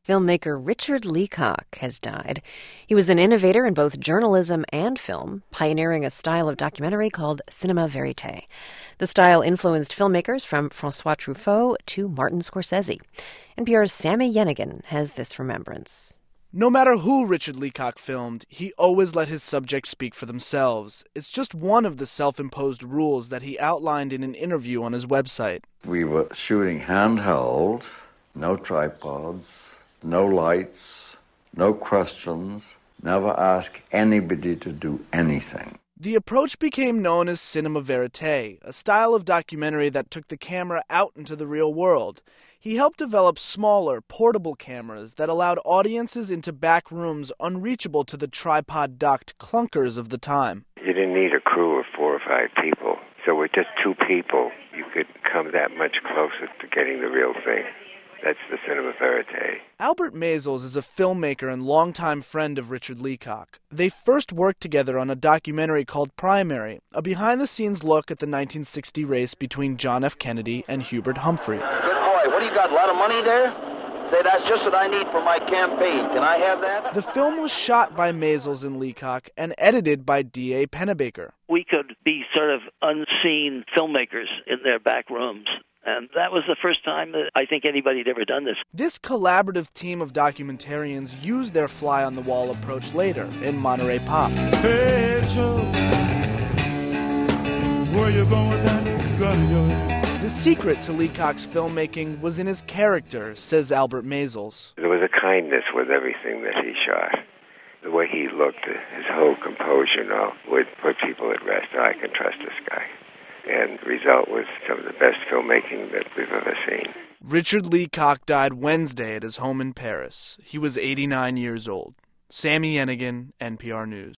Filmmaker Richard Leacock has died. He was an innovator in both journalism and film, pioneering a style of documentary called cinema verite. The style influenced filmmakers from Francois Truffaut to Martin Scorsese. NPR's Sami Yenigun has this remembrance. No matter who Richard Leacock filmed, he always let his subjects speak for themselves. It's just one of the self-imposed rules that he outlined in an interview on his website. We were shooting handheld, no tripods, no lights, no questions, never ask anybody to do anything. The approach became known as cinema verite, a style of documentary that took the camera out into the real world. He helped develop smaller, portable cameras that allowed audiences into back rooms unreachable to the tripod-docked clunkers of the time. You didn't need a crew of 4 or 5 people, so with just 2 people, you could come that much closer to getting the real thing. That's the cinema verite. Albert Maysles is a filmmaker and longtime friend of Richard Leacock. They first worked together on a documentary called Primary, a behind-the-scenes look at the 1960 race between John F. Kennedy and Hubert Humphrey. Good boy. What do you got, a lot of money there? Say, that's just what I need for my campaign. Can I have that? The film was shot by Maysles and Leacock and edited by D.A. Pennebaker. We could be sort of unseen filmmakers in their back rooms. And that was the first time that I think anybody had ever done this. This collaborative team of documentarians used their fly-on-the-wall approach later in Monterey Pop. Hey, Joe, where you going with that gun in your hand? The secret to Leacock's filmmaking was in his character, says Albert Maysles. There was a kindness with everything that he shot. The way he looked, his whole composure would put people at rest. I can trust this guy. And the result was some of the best filmmaking that we've ever seen. Richard Leacock died Wednesday at his home in Paris. He was 89 years old. Sami Yenigun, NPR News.